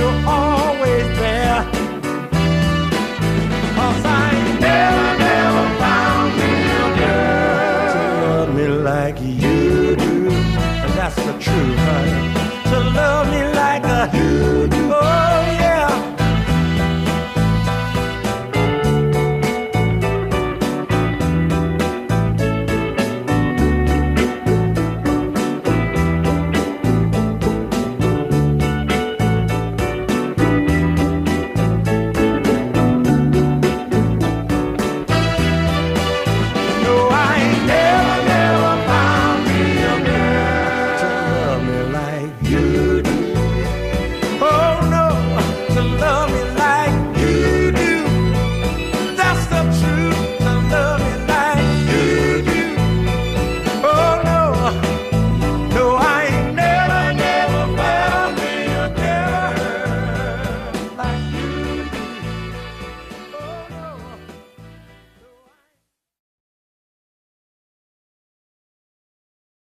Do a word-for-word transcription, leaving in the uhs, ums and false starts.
you're always there. 'Cause I ain't never, never found me a girl to love me like you do. And that's the truth, honey. To love me like a you do. Oh,